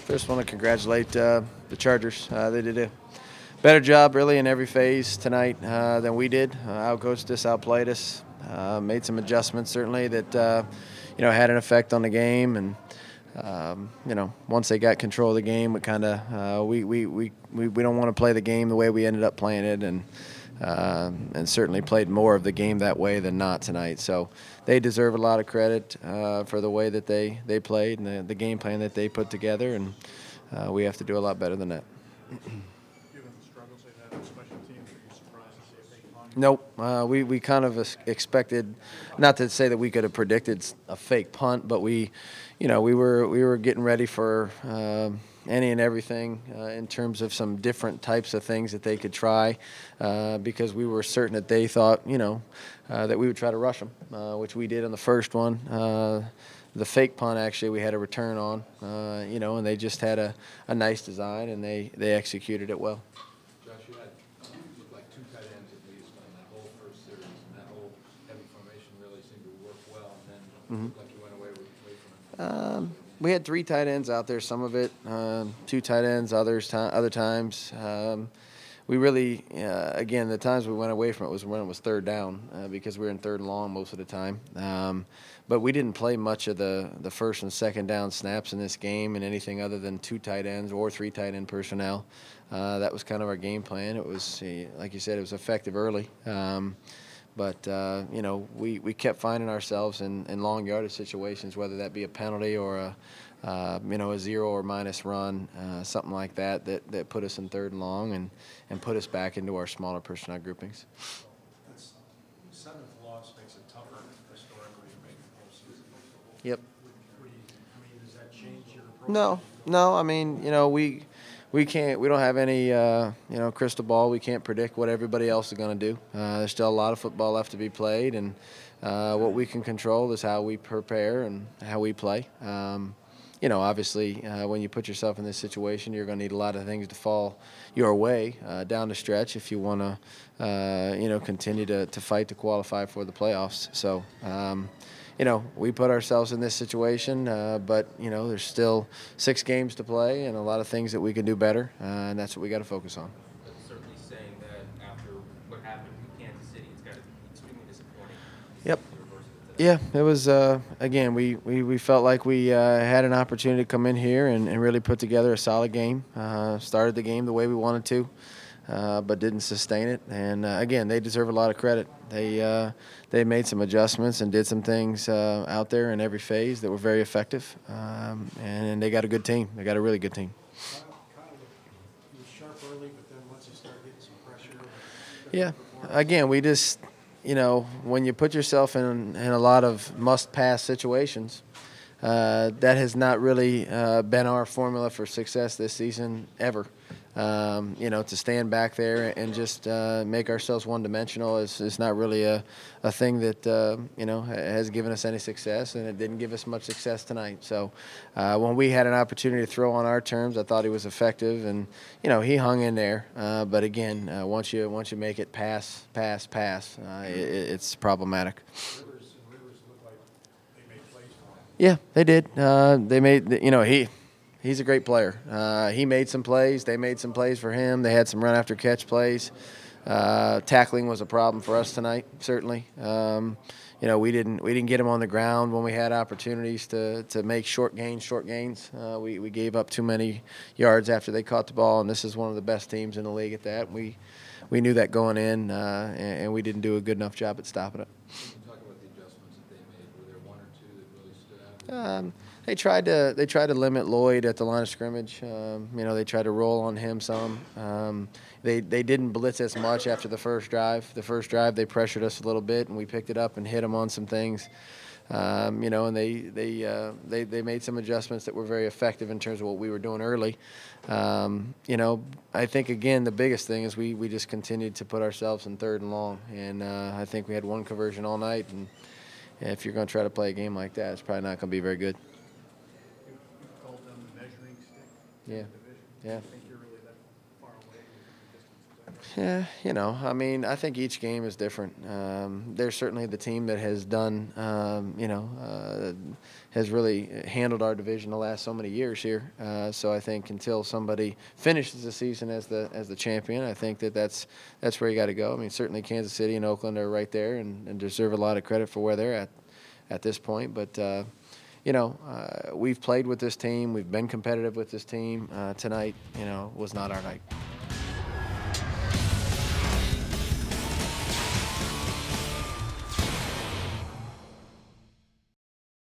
First, want to congratulate the Chargers. They did a better job really in every phase tonight than we did. Outcoached us, outplayed us, made some adjustments certainly that had an effect on the game. And once they got control of the game, we kind of we don't want to play the game the way we ended up playing it, and certainly played more of the game that way than not tonight. So they deserve a lot of credit for the way that they played and the game plan that they put together, and we have to do a lot better than that. Given the struggles they've had on special teams, are you surprised to see a fake punt? Nope. We kind of expected, not to say that we could have predicted a fake punt, but we were getting ready for any and everything in terms of some different types of things that they could try because we were certain that they thought, that we would try to rush them, which we did on the first one. The fake punt, actually, we had a return on, and they just had a nice design, and they executed it well. Josh, you had looked like two tight ends at least on that whole first series, and that whole heavy formation really seemed to work well, and then it looked like you went away from it. We had three tight ends out there, some of it, two tight ends, other times. We really, again, the times we went away from it was when it was third down because we were in third and long most of the time. But we didn't play much of the first and second down snaps in this game and anything other than two tight ends or three tight end personnel. That was kind of our game plan. It was, like you said, it was effective early. But we kept finding ourselves in long yardage situations, whether that be a penalty or a zero or minus run, something like that put us in third and long and put us back into our smaller personnel groupings. That's seventh loss makes it tougher historically to make the postseason. Yep. Does that change your approach? No. I mean, we can't. We don't have any, crystal ball. We can't predict what everybody else is going to do. There's still a lot of football left to be played, and what we can control is how we prepare and how we play. Obviously, when you put yourself in this situation, you're going to need a lot of things to fall your way down the stretch if you want to, continue to fight to qualify for the playoffs. So. We put ourselves in this situation, but, there's still 6 games to play and a lot of things that we can do better, and that's what we got to focus on. But certainly saying that after what happened in Kansas City, it's got to be extremely disappointing. Yep. The reverse of it today. Yeah, it was, again, we felt like we had an opportunity to come in here and really put together a solid game, started the game the way we wanted to. But didn't sustain it. And, again, they deserve a lot of credit. They made some adjustments and did some things out there in every phase that were very effective. And they got a good team. They got a really good team. Kyle was sharp early, but then once you start getting some pressure. Yeah. Again, we just, when you put yourself in a lot of must-pass situations, that has not really been our formula for success this season ever. To stand back there and just make ourselves one-dimensional is not really a thing that, has given us any success, and it didn't give us much success tonight. So when we had an opportunity to throw on our terms, I thought he was effective, and, he hung in there. But, again, once you make it pass, it's problematic. Rivers looked like they made plays for him. Yeah, they did. They made, he's a great player. He made some plays. They made some plays for him. They had some run after catch plays. Tackling was a problem for us tonight, certainly. We didn't get him on the ground when we had opportunities to make short gains. We gave up too many yards after they caught the ball, and this is one of the best teams in the league at that. We knew that going in, and we didn't do a good enough job at stopping it. You can talk about the adjustments that they made. Were there one or two that really stood out? They tried to limit Lloyd at the line of scrimmage. They tried to roll on him some. They didn't blitz as much after the first drive. The first drive they pressured us a little bit, and we picked it up and hit them on some things. And they made some adjustments that were very effective in terms of what we were doing early. I think, again, the biggest thing is we just continued to put ourselves in third and long. And I think we had one conversion all night. And if you're going to try to play a game like that, it's probably not going to be very good. You called them the measuring stick Yeah. in the division. Yeah. I think you're really that far away with the distance. Yeah, I mean, I think each game is different. There's certainly the team that has done, has really handled our division the last so many years here. So I think until somebody finishes the season as the champion, I think that's where you got to go. I mean, certainly Kansas City and Oakland are right there and deserve a lot of credit for where they're at this point. But we've played with this team. We've been competitive with this team. Tonight, was not our night.